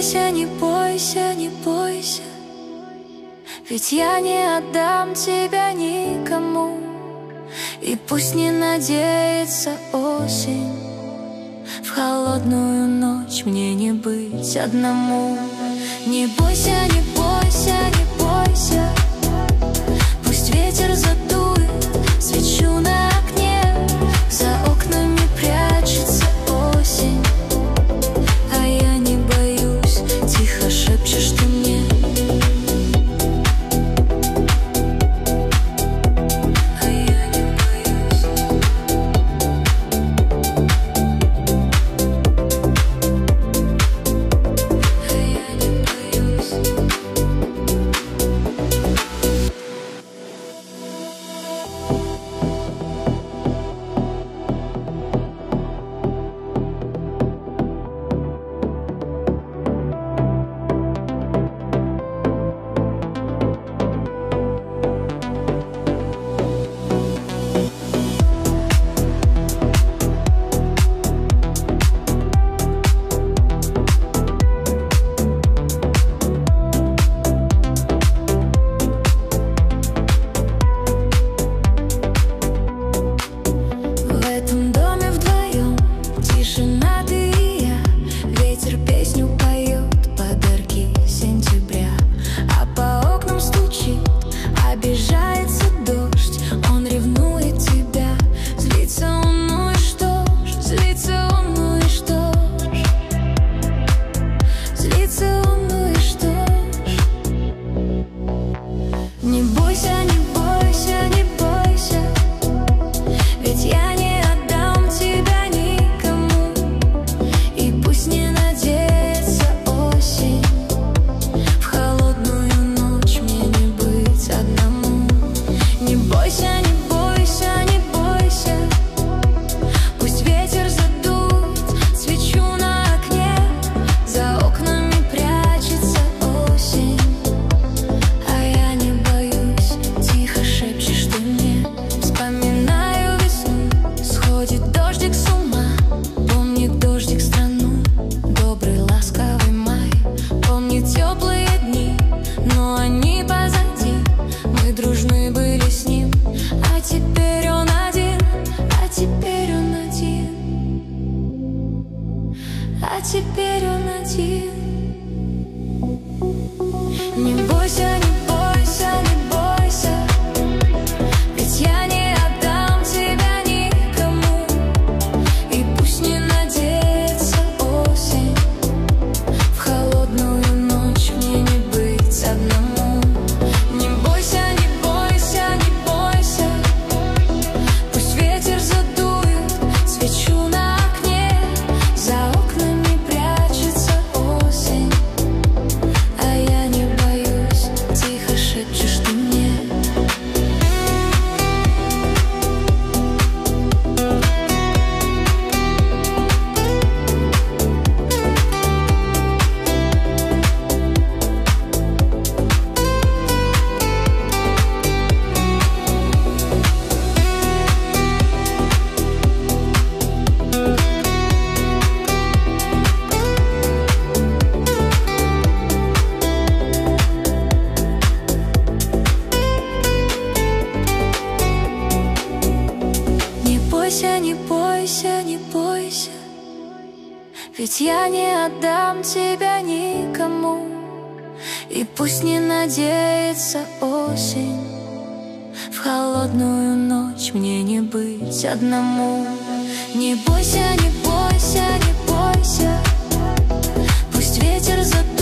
бойся, не бойся, не бойся, ведь я не отдам тебя никому. И пусть не надеется осень, в холодную ночь мне не быть одному. Не бойся, не бойся, не бойся, пусть ветер задует свечу на окне. За окнами прячется осень, а я не боюсь, тихо шепчешь ты мне. А теперь он один. Не бойся, не бойся, не бойся, ведь я не отдам тебя никому. И пусть не надеется осень, в холодную ночь мне не быть одному. Не бойся, не бойся, не бойся, пусть ветер задует свечу на окне. За окнами прячется осень, а я не боюсь, тихо шепчешь ты мне. Не бойся, не бойся, не бойся, ведь я не отдам тебя никому. И пусть не надеется осень, в холодную ночь мне не быть одному. Не бойся, не бойся, не бойся, пусть ветер задует